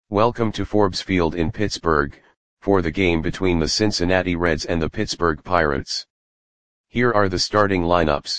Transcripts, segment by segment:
Welcome to Forbes Field in Pittsburgh, for the game between the Cincinnati Reds and the Pittsburgh Pirates. Here are the starting lineups.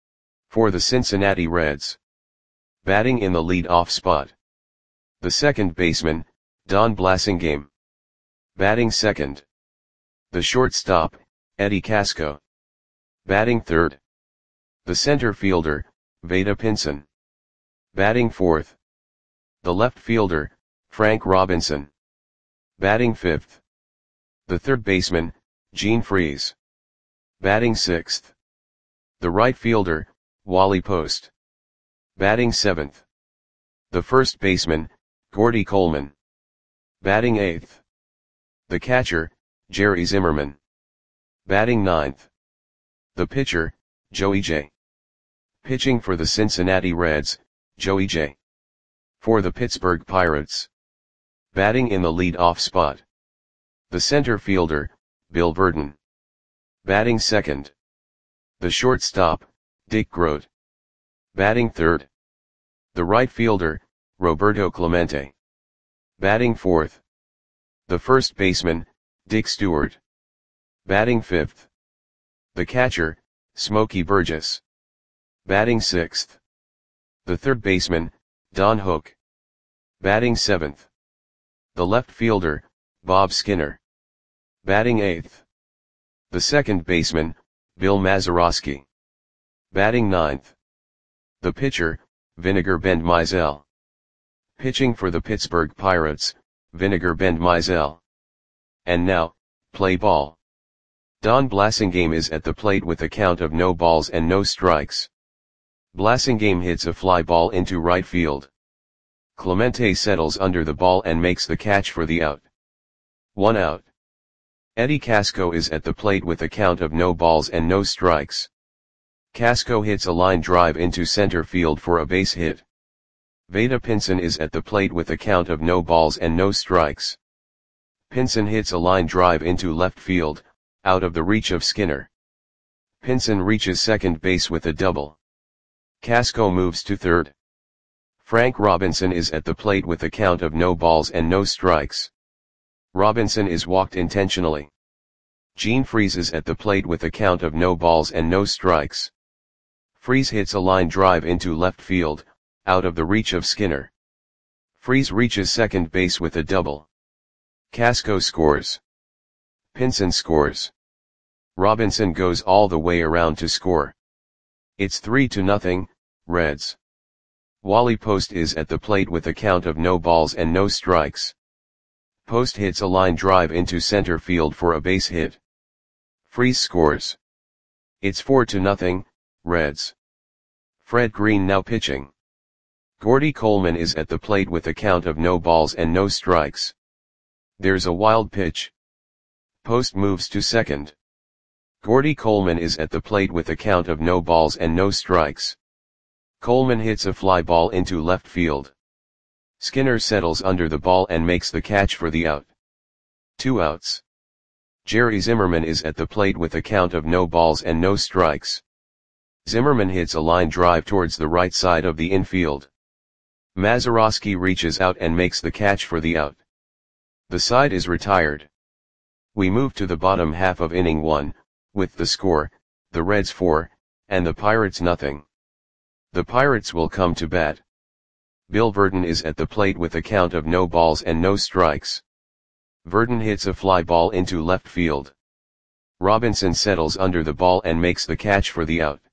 For the Cincinnati Reds. Batting in the lead-off spot. The second baseman, Don Blasingame. Batting second. The shortstop, Eddie Casco. Batting third. The center fielder, Vada Pinson. Batting fourth. The left fielder, Frank Robinson. Batting fifth. The third baseman, Gene Freese. Batting sixth. The right fielder, Wally Post. Batting seventh. The first baseman, Gordy Coleman. Batting eighth. The catcher, Jerry Zimmerman. Batting ninth. The pitcher, Joey J. Pitching for the Cincinnati Reds, Joey J. For the Pittsburgh Pirates. Batting in the lead-off spot. The center fielder, Bill Virdon. Batting second. The shortstop, Dick Groat. Batting third. The right fielder, Roberto Clemente. Batting fourth. The first baseman, Dick Stewart. Batting fifth. The catcher, Smokey Burgess. Batting sixth. The third baseman, Don Hook. Batting seventh. The left fielder, Bob Skinner. Batting eighth. The second baseman, Bill Mazeroski. Batting ninth. The pitcher, Vinegar Bend Mizell. Pitching for the Pittsburgh Pirates, Vinegar Bend Mizell. And now, play ball. Don Blasingame is at the plate with a count of no balls and no strikes. Blasingame hits a fly ball into right field. Clemente settles under the ball and makes the catch for the out. 1 out. Eddie Casco is at the plate with a count of no balls and no strikes. Casco hits a line drive into center field for a base hit. Vada Pinson is at the plate with a count of no balls and no strikes. Pinson hits a line drive into left field, out of the reach of Skinner. Pinson reaches second base with a double. Casco moves to third. Frank Robinson is at the plate with a count of no balls and no strikes. Robinson is walked intentionally. Gene Freese is at the plate with a count of no balls and no strikes. Freese hits a line drive into left field, out of the reach of Skinner. Freese reaches second base with a double. Casco scores. Pinson scores. Robinson goes all the way around to score. It's 3-0, Reds. Wally Post is at the plate with a count of no balls and no strikes. Post hits a line drive into center field for a base hit. Freese scores. It's 4-0, Reds. Fred Green now pitching. Gordy Coleman is at the plate with a count of no balls and no strikes. There's a wild pitch. Post moves to second. Gordy Coleman is at the plate with a count of no balls and no strikes. Coleman hits a fly ball into left field. Skinner settles under the ball and makes the catch for the out. 2 outs. Jerry Zimmerman is at the plate with a count of no balls and no strikes. Zimmerman hits a line drive towards the right side of the infield. Mazeroski reaches out and makes the catch for the out. The side is retired. We move to the bottom half of inning 1, with the score, the Reds 4, and the Pirates nothing. The Pirates will come to bat. Bill Virdon is at the plate with a count of no balls and no strikes. Virdon hits a fly ball into left field. Robinson settles under the ball and makes the catch for the out.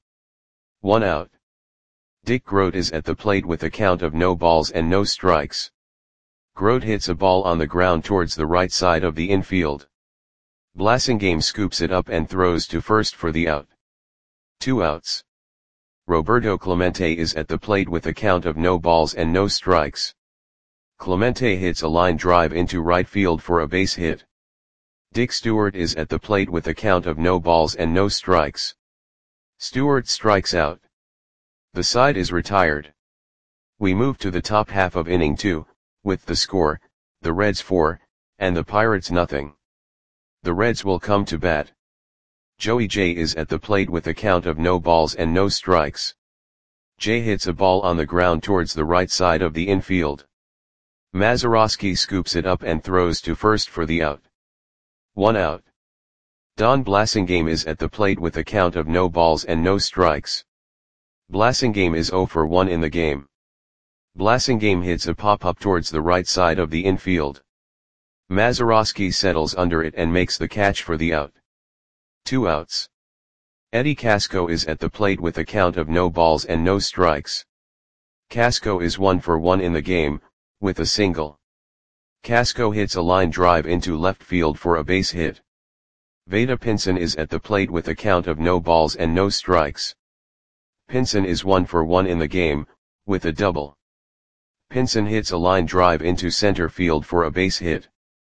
1 out. Dick Groat is at the plate with a count of no balls and no strikes. Groat hits a ball on the ground towards the right side of the infield. Blasingame scoops it up and throws to first for the out. 2 outs. Roberto Clemente is at the plate with a count of no balls and no strikes. Clemente hits a line drive into right field for a base hit. Dick Stewart is at the plate with a count of no balls and no strikes. Stewart strikes out. The side is retired. We move to the top half of inning 2, with the score, the Reds 4, and the Pirates nothing. The Reds will come to bat. Joey J is at the plate with a count of no balls and no strikes. J hits a ball on the ground towards the right side of the infield. Mazeroski scoops it up and throws to first for the out. 1 out. Don Blasingame is at the plate with a count of no balls and no strikes. Blasingame is 0 for 1 in the game. Blasingame hits a pop-up towards the right side of the infield. Mazeroski settles under it and makes the catch for the out. 2 outs. Eddie Casco is at the plate with a count of no balls and no strikes. Casco is 1 for 1 in the game, with a single. Casco hits a line drive into left field for a base hit. Vada Pinson is at the plate with a count of no balls and no strikes. Pinson is 1 for 1 in the game, with a double. Pinson hits a line drive into center field for a base hit.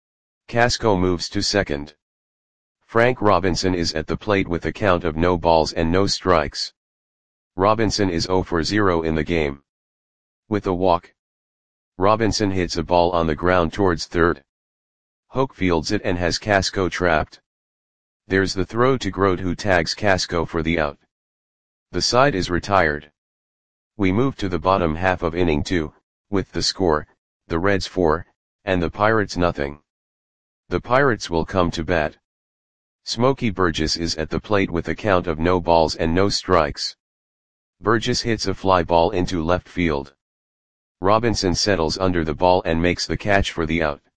Casco moves to second. Frank Robinson is at the plate with a count of no balls and no strikes. Robinson is 0 for 0 in the game. With a walk. Robinson hits a ball on the ground towards third. Hoke fields it and has Casco trapped. There's the throw to Grote, who tags Casco for the out. The side is retired. We move to the bottom half of inning 2, with the score, the Reds 4, and the Pirates nothing. The Pirates will come to bat. Smokey Burgess is at the plate with a count of no balls and no strikes. Burgess hits a fly ball into left field. Robinson settles under the ball and makes the catch for the out.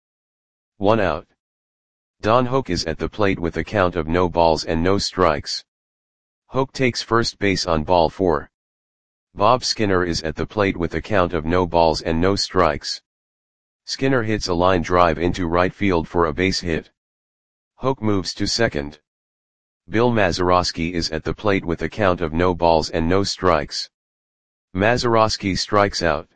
1 out. Don Hoke is at the plate with a count of no balls and no strikes. Hoke takes first base on ball 4. Bob Skinner is at the plate with a count of no balls and no strikes. Skinner hits a line drive into right field for a base hit. Hoke moves to second. Bill Mazeroski is at the plate with a count of no balls and no strikes. Mazeroski strikes out.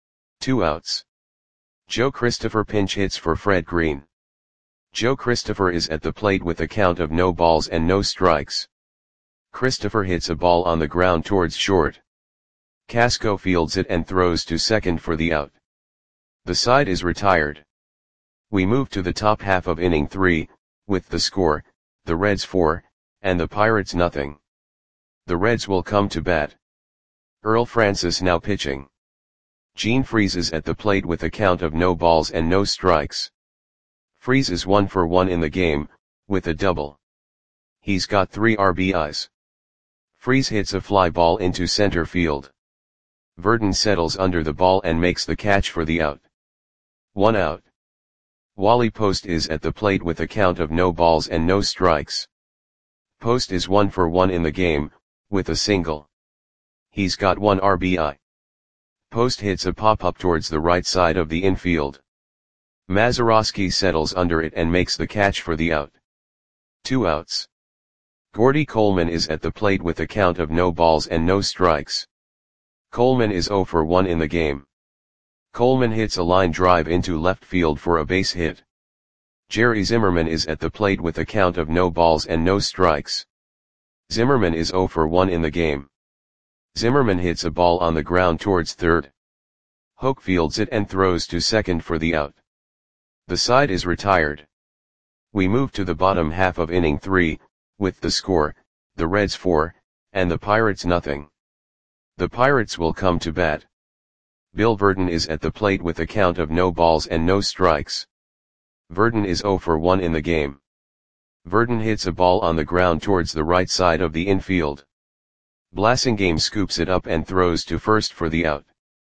2 outs. Joe Christopher pinch hits for Fred Green. Joe Christopher is at the plate with a count of no balls and no strikes. Christopher hits a ball on the ground towards short. Casco fields it and throws to second for the out. The side is retired. We move to the top half of inning 3, with the score, the Reds 4, and the Pirates nothing. The Reds will come to bat. Earl Francis now pitching. Gene Freese is at the plate with a count of no balls and no strikes. Freese is 1 for 1 in the game, with a double. He's got 3 RBIs. Freese hits a fly ball into center field. Verdon settles under the ball and makes the catch for the out. 1 out. Wally Post is at the plate with a count of no balls and no strikes. Post is 1 for 1 in the game, with a single. He's got 1 RBI. Post hits a pop-up towards the right side of the infield. Mazeroski settles under it and makes the catch for the out. 2 outs. Gordy Coleman is at the plate with a count of no balls and no strikes. Coleman is 0 for 1 in the game. Coleman hits a line drive into left field for a base hit. Jerry Zimmerman is at the plate with a count of no balls and no strikes. Zimmerman is 0 for 1 in the game. Zimmerman hits a ball on the ground towards third. Hoke fields it and throws to second for the out. The side is retired. We move to the bottom half of inning 3, with the score, the Reds 4, and the Pirates nothing. The Pirates will come to bat. Bill Verdon is at the plate with a count of no balls and no strikes. Verdon is 0 for 1 in the game. Verdon hits a ball on the ground towards the right side of the infield. Blasingame scoops it up and throws to first for the out.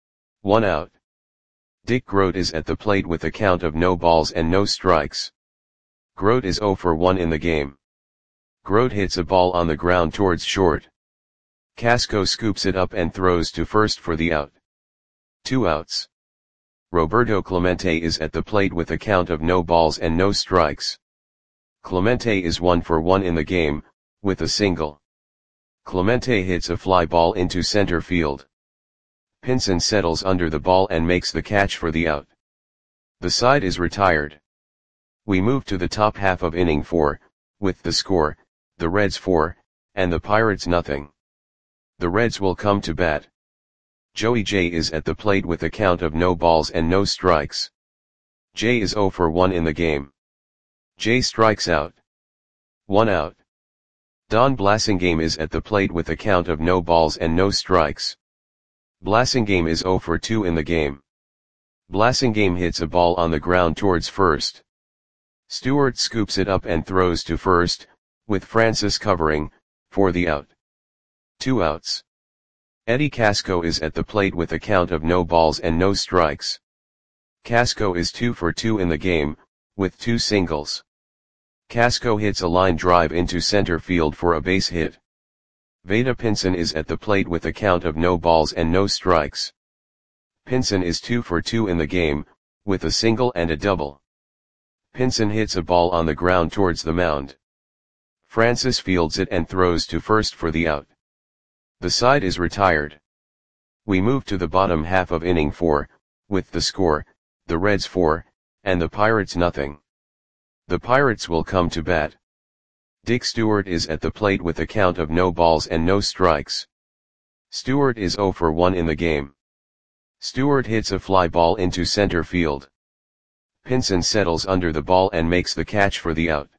1 out. Dick Grote is at the plate with a count of no balls and no strikes. Grote is 0 for 1 in the game. Grote hits a ball on the ground towards short. Casco scoops it up and throws to first for the out. 2 outs. Roberto Clemente is at the plate with a count of no balls and no strikes. Clemente is 1 for 1 in the game, with a single. Clemente hits a fly ball into center field. Pinson settles under the ball and makes the catch for the out. The side is retired. We move to the top half of inning 4, with the score, the Reds 4, and the Pirates nothing. The Reds will come to bat. Joey J is at the plate with a count of no balls and no strikes. J is 0 for 1 in the game. J strikes out. 1 out. Don Blasingame is at the plate with a count of no balls and no strikes. Blasingame is 0 for 2 in the game. Blasingame hits a ball on the ground towards first. Stewart scoops it up and throws to first, with Francis covering, for the out. 2 outs. Eddie Casco is at the plate with a count of no balls and no strikes. Casco is 2 for 2 in the game, with 2 singles. Casco hits a line drive into center field for a base hit. Vada Pinson is at the plate with a count of no balls and no strikes. Pinson is 2 for 2 in the game, with a single and a double. Pinson hits a ball on the ground towards the mound. Francis fields it and throws to first for the out. The side is retired. We move to the bottom half of inning 4, with the score, the Reds 4, and the Pirates nothing. The Pirates will come to bat. Dick Stewart is at the plate with a count of no balls and no strikes. Stewart is 0 for 1 in the game. Stewart hits a fly ball into center field. Pinson settles under the ball and makes the catch for the out.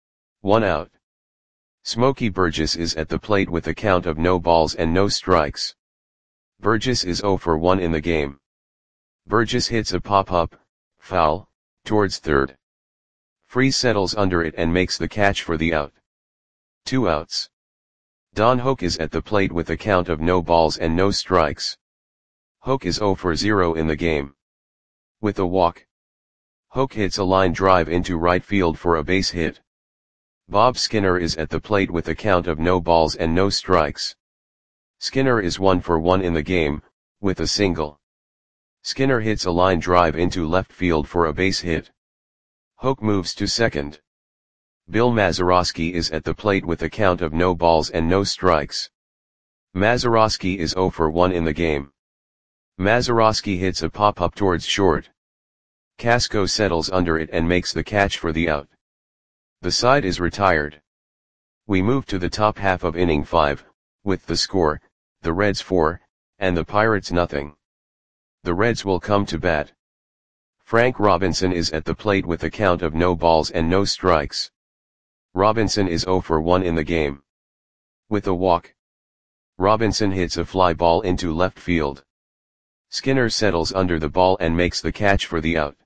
1 out. Smokey Burgess is at the plate with a count of no balls and no strikes. Burgess is 0 for 1 in the game. Burgess hits a pop-up, foul, towards third. Freese settles under it and makes the catch for the out. 2 outs. Don Hoke is at the plate with a count of no balls and no strikes. Hoke is 0 for 0 in the game. With a walk. Hoke hits a line drive into right field for a base hit. Bob Skinner is at the plate with a count of no balls and no strikes. Skinner is 1 for 1 in the game, with a single. Skinner hits a line drive into left field for a base hit. Hoke moves to second. Bill Mazeroski is at the plate with a count of no balls and no strikes. Mazeroski is 0 for 1 in the game. Mazeroski hits a pop-up towards short. Casco settles under it and makes the catch for the out. The side is retired. We move to the top half of inning 5, with the score, the Reds 4, and the Pirates nothing. The Reds will come to bat. Frank Robinson is at the plate with a count of no balls and no strikes. Robinson is 0 for 1 in the game. With a walk. Robinson hits a fly ball into left field. Skinner settles under the ball and makes the catch for the out.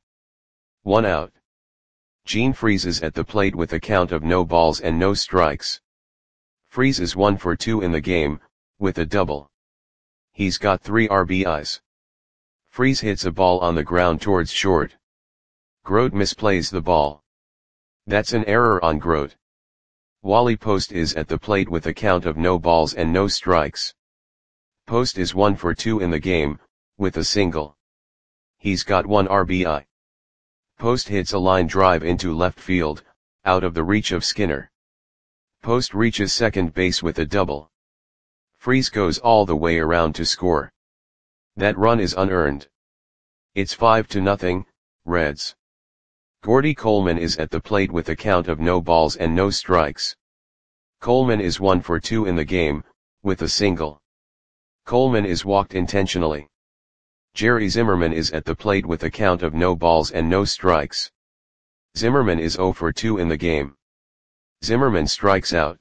1 out. Gene Freese is at the plate with a count of no balls and no strikes. Freese is 1 for 2 in the game, with a double. He's got 3 RBIs. Freese hits a ball on the ground towards short. Grote misplays the ball. That's an error on Grote. Wally Post is at the plate with a count of no balls and no strikes. Post is 1 for 2 in the game, with a single. He's got 1 RBI. Post hits a line drive into left field, out of the reach of Skinner. Post reaches second base with a double. Freese goes all the way around to score. That run is unearned. It's 5-0, Reds. Gordy Coleman is at the plate with a count of no balls and no strikes. Coleman is 1 for 2 in the game, with a single. Coleman is walked intentionally. Jerry Zimmerman is at the plate with a count of no balls and no strikes. Zimmerman is 0 for 2 in the game. Zimmerman strikes out.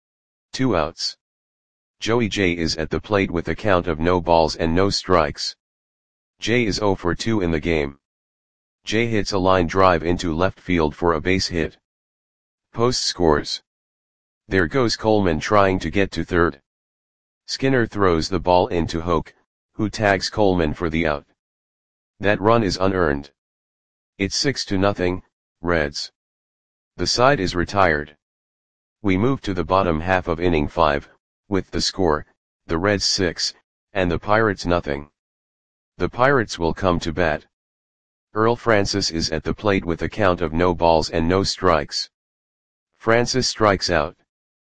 2 outs. Joey J is at the plate with a count of no balls and no strikes. J is 0 for 2 in the game. J hits a line drive into left field for a base hit. Post scores. There goes Coleman trying to get to third. Skinner throws the ball into Hoke, who tags Coleman for the out. That run is unearned. It's 6-0, Reds. The side is retired. We move to the bottom half of inning 5, with the score, the Reds 6, and the Pirates nothing. The Pirates will come to bat. Earl Francis is at the plate with a count of no balls and no strikes. Francis strikes out.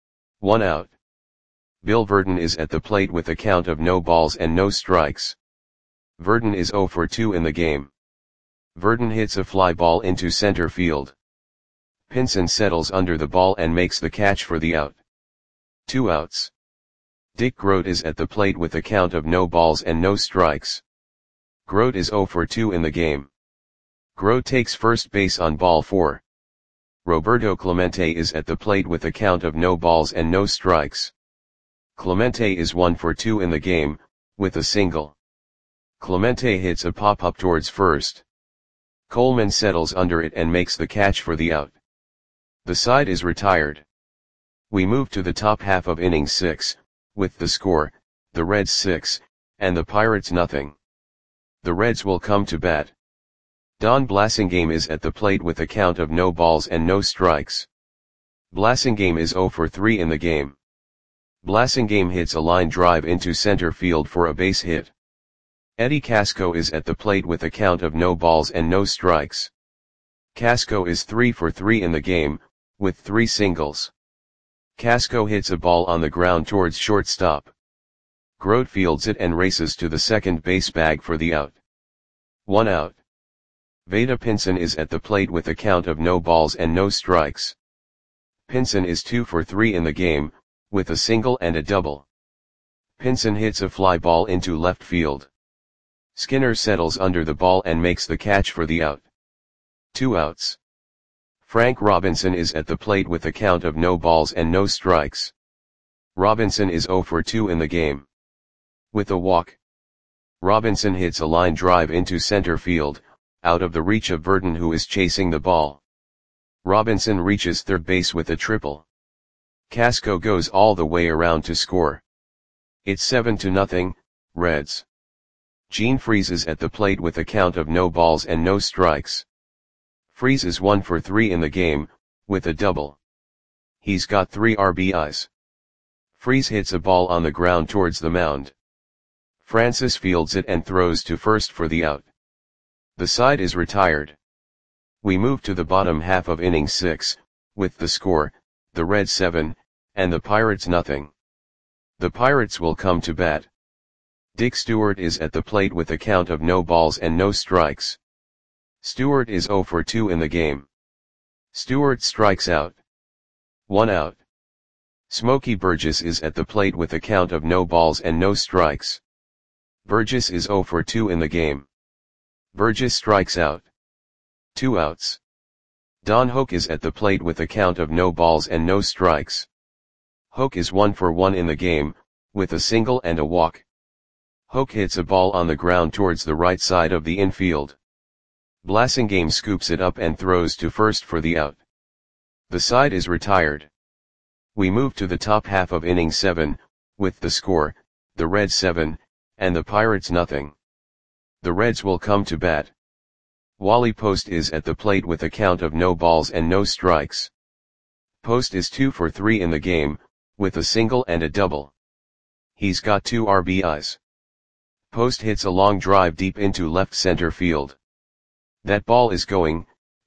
1 out. Bill Verdon is at the plate with a count of no balls and no strikes. Verdon is 0 for 2 in the game. Verdon hits a fly ball into center field. Pinson settles under the ball and makes the catch for the out. 2 outs. Dick Grote is at the plate with a count of no balls and no strikes. Grote is 0 for 2 in the game. Grote takes first base on ball 4. Roberto Clemente is at the plate with a count of no balls and no strikes. Clemente is 1 for 2 in the game, with a single. Clemente hits a pop-up towards first. Coleman settles under it and makes the catch for the out. The side is retired. We move to the top half of inning 6, with the score, the Reds 6, and the Pirates nothing. The Reds will come to bat. Don Blasingame is at the plate with a count of no balls and no strikes. Blasingame is 0 for 3 in the game. Blasingame hits a line drive into center field for a base hit. Eddie Casco is at the plate with a count of no balls and no strikes. Casco is 3 for 3 in the game, with 3 singles. Casco hits a ball on the ground towards shortstop. Grote fields it and races to the second base bag for the out. 1 out. Vada Pinson is at the plate with a count of no balls and no strikes. Pinson is 2 for 3 in the game, with a single and a double. Pinson hits a fly ball into left field. Skinner settles under the ball and makes the catch for the out. 2 outs. Frank Robinson is at the plate with a count of no balls and no strikes. Robinson is 0 for 2 in the game. With a walk. Robinson hits a line drive into center field, out of the reach of Burton who is chasing the ball. Robinson reaches third base with a triple. Casco goes all the way around to score. It's 7-0, Reds. Gene Freese is at the plate with a count of no balls and no strikes. Freese is 1 for 3 in the game, with a double. He's got 3 RBIs. Freese hits a ball on the ground towards the mound. Francis fields it and throws to first for the out. The side is retired. We move to the bottom half of inning 6, with the score, the Reds 7, and the Pirates nothing. The Pirates will come to bat. Dick Stewart is at the plate with a count of no balls and no strikes. Stewart is 0 for 2 in the game. Stewart strikes out. 1 out. Smokey Burgess is at the plate with a count of no balls and no strikes. Burgess is 0 for 2 in the game. Burgess strikes out. 2 outs. Don Hoak is at the plate with a count of no balls and no strikes. Hoak is 1 for 1 in the game, with a single and a walk. Hoak hits a ball on the ground towards the right side of the infield. Blasingame scoops it up and throws to first for the out. The side is retired. We move to the top half of inning 7, with the score, the Reds 7, and the Pirates nothing. The Reds will come to bat. Wally Post is at the plate with a count of no balls and no strikes. Post is 2 for 3 in the game, with a single and a double. He's got 2 RBIs. Post hits a long drive deep into left center field. That ball is gone.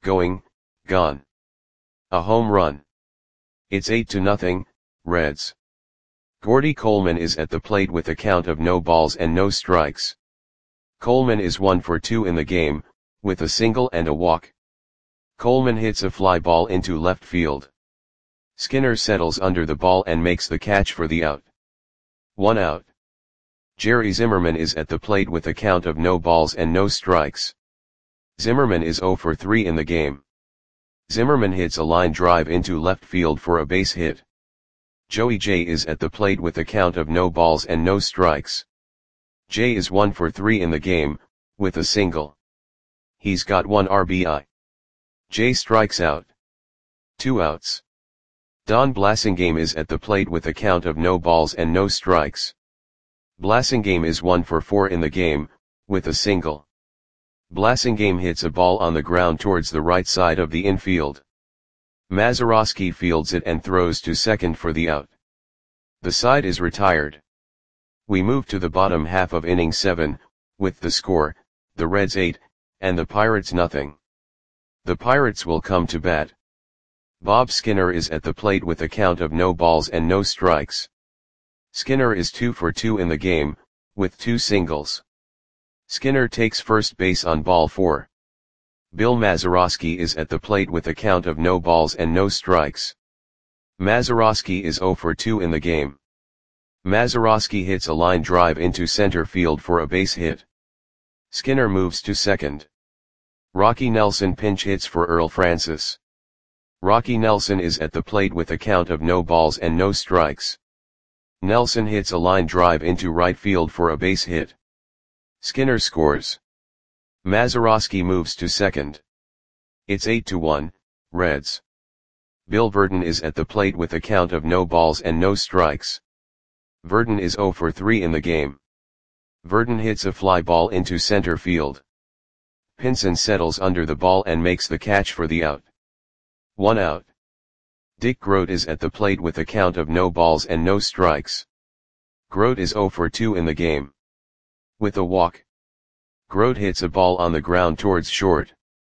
A home run. It's 8-0, Reds. Gordy Coleman is at the plate with a count of no balls and no strikes. Coleman is 1 for 2 in the game, with a single and a walk. Coleman hits a fly ball into left field. Skinner settles under the ball and makes the catch for the out. 1 out. Jerry Zimmerman is at the plate with a count of no balls and no strikes. Zimmerman is 0 for 3 in the game. Zimmerman hits a line drive into left field for a base hit. Joey J is at the plate with a count of no balls and no strikes. J is 1 for 3 in the game, with a single. He's got 1 RBI. J strikes out. 2 outs. Don Blasingame is at the plate with a count of no balls and no strikes. Blasingame is 1 for 4 in the game, with a single. Blasingame hits a ball on the ground towards the right side of the infield. Mazeroski fields it and throws to second for the out. The side is retired. We move to the bottom half of inning 7, with the score, the Reds 8, and the Pirates nothing. The Pirates will come to bat. Bob Skinner is at the plate with a count of no balls and no strikes. Skinner is 2 for 2 in the game, with 2 singles. Skinner takes first base on ball 4. Bill Mazeroski is at the plate with a count of no balls and no strikes. Mazeroski is 0 for 2 in the game. Mazeroski hits a line drive into center field for a base hit. Skinner moves to second. Rocky Nelson pinch hits for Earl Francis. Rocky Nelson is at the plate with a count of no balls and no strikes. Nelson hits a line drive into right field for a base hit. Skinner scores. Mazeroski moves to second. It's 8-1, Reds. Bill Verdon is at the plate with a count of no balls and no strikes. Verdon is 0 for 3 in the game. Verdon hits a fly ball into center field. Pinson settles under the ball and makes the catch for the out. 1 out. Dick Grote is at the plate with a count of no balls and no strikes. Grote is 0 for 2 in the game. With a walk, Grote hits a ball on the ground towards short.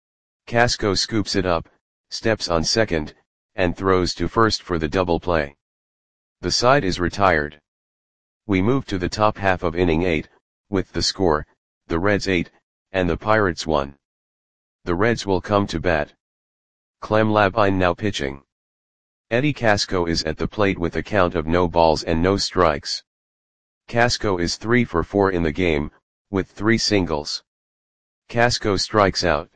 Casco scoops it up, steps on second, and throws to first for the double play. The side is retired. We move to the top half of inning 8, with the score, the Reds 8, and the Pirates 1. The Reds will come to bat. Clem Labine now pitching. Eddie Casco is at the plate with a count of no balls and no strikes. Casco is 3 for 4 in the game, with 3 singles. Casco strikes out.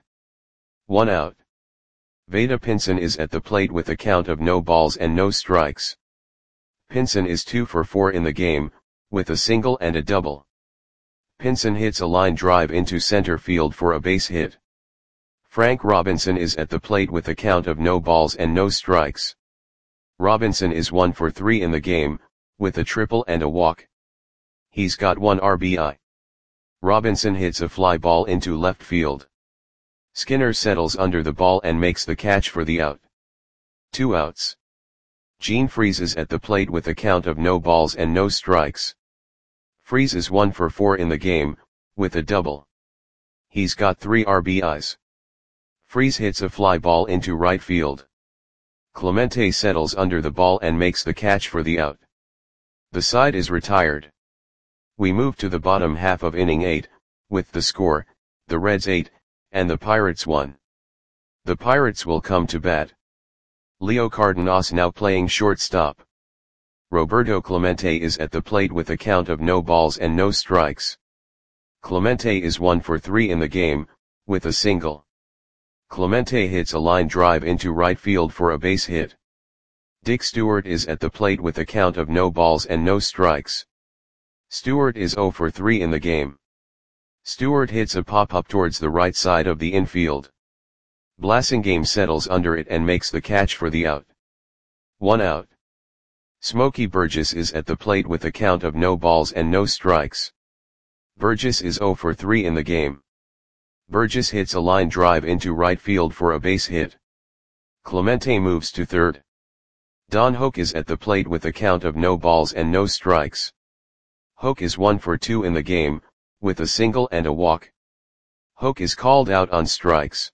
1 out. Veda Pinson is at the plate with a count of no balls and no strikes. Pinson is 2 for 4 in the game, with a single and a double. Pinson hits a line drive into center field for a base hit. Frank Robinson is at the plate with a count of no balls and no strikes. Robinson is 1 for 3 in the game, with a triple and a walk. He's got 1 RBI. Robinson hits a fly ball into left field. Skinner settles under the ball and makes the catch for the out. 2 outs. Gene Freese is at the plate with a count of no balls and no strikes. Freese is 1 for 4 in the game, with a double. He's got 3 RBIs. Freese hits a fly ball into right field. Clemente settles under the ball and makes the catch for the out. The side is retired. We move to the bottom half of inning 8, with the score, the Reds 8, and the Pirates 1. The Pirates will come to bat. Leo Cardenas now playing shortstop. Roberto Clemente is at the plate with a count of no balls and no strikes. Clemente is 1 for 3 in the game, with a single. Clemente hits a line drive into right field for a base hit. Dick Stewart is at the plate with a count of no balls and no strikes. Stewart is 0 for 3 in the game. Stewart hits a pop-up towards the right side of the infield. Blasingame settles under it and makes the catch for the out. 1 out. Smokey Burgess is at the plate with a count of no balls and no strikes. Burgess is 0 for 3 in the game. Burgess hits a line drive into right field for a base hit. Clemente moves to third. Don Hoke is at the plate with a count of no balls and no strikes. Hoke is 1 for 2 in the game, with a single and a walk. Hoke is called out on strikes.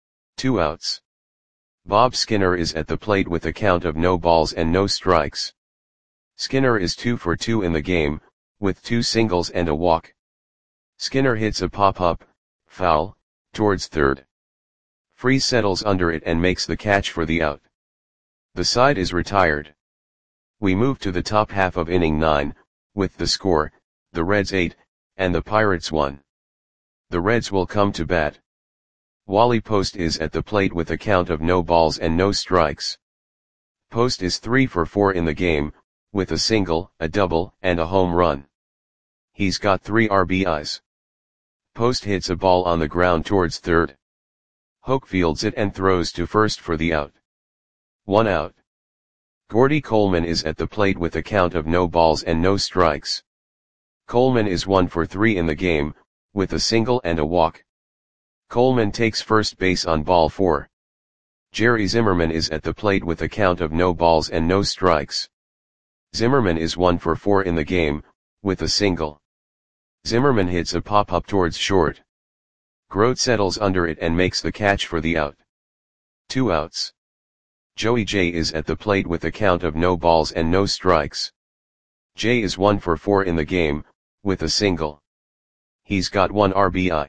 2 outs. Bob Skinner is at the plate with a count of no balls and no strikes. Skinner is 2 for 2 in the game, with 2 singles and a walk. Skinner hits a pop-up, foul, towards third. Freese settles under it and makes the catch for the out. The side is retired. We move to the top half of inning 9, with the score, the Reds 8, and the Pirates 1. The Reds will come to bat. Wally Post is at the plate with a count of no balls and no strikes. Post is 3 for 4 in the game, with a single, a double, and a home run. He's got 3 RBIs. Post hits a ball on the ground towards third. Hoke fields it and throws to first for the out. 1 out. Gordy Coleman is at the plate with a count of no balls and no strikes. Coleman is 1 for 3 in the game, with a single and a walk. Coleman takes first base on ball 4. Jerry Zimmerman is at the plate with a count of no balls and no strikes. Zimmerman is 1 for 4 in the game, with a single. Zimmerman hits a pop-up towards short. Grote settles under it and makes the catch for the out. 2 outs. Joey J is at the plate with a count of no balls and no strikes. J is 1 for 4 in the game, with a single. He's got 1 RBI.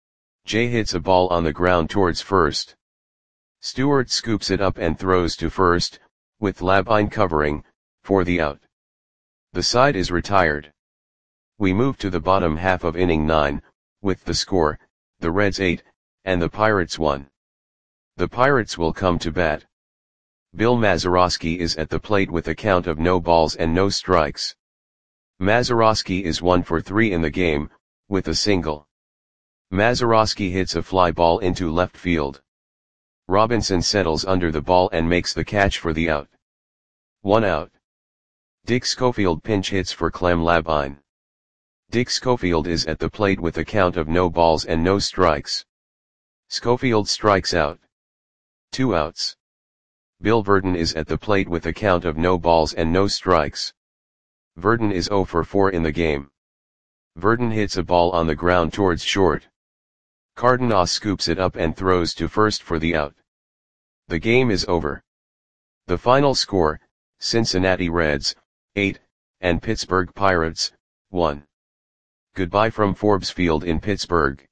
J hits a ball on the ground towards first. Stewart scoops it up and throws to first, with Labine covering, for the out. The side is retired. We move to the bottom half of inning 9, with the score, the Reds 8, and the Pirates 1. The Pirates will come to bat. Bill Mazeroski is at the plate with a count of no balls and no strikes. Mazeroski is 1 for 3 in the game, with a single. Mazeroski hits a fly ball into left field. Robinson settles under the ball and makes the catch for the out. 1 out. Dick Schofield pinch hits for Clem Labine. Dick Schofield is at the plate with a count of no balls and no strikes. Schofield strikes out. 2 outs. Bill Verdon is at the plate with a count of no balls and no strikes. Verdon is 0 for 4 in the game. Verdon hits a ball on the ground towards short. Cardenas scoops it up and throws to first for the out. The game is over. The final score, Cincinnati Reds, 8, and Pittsburgh Pirates, 1. Goodbye from Forbes Field in Pittsburgh.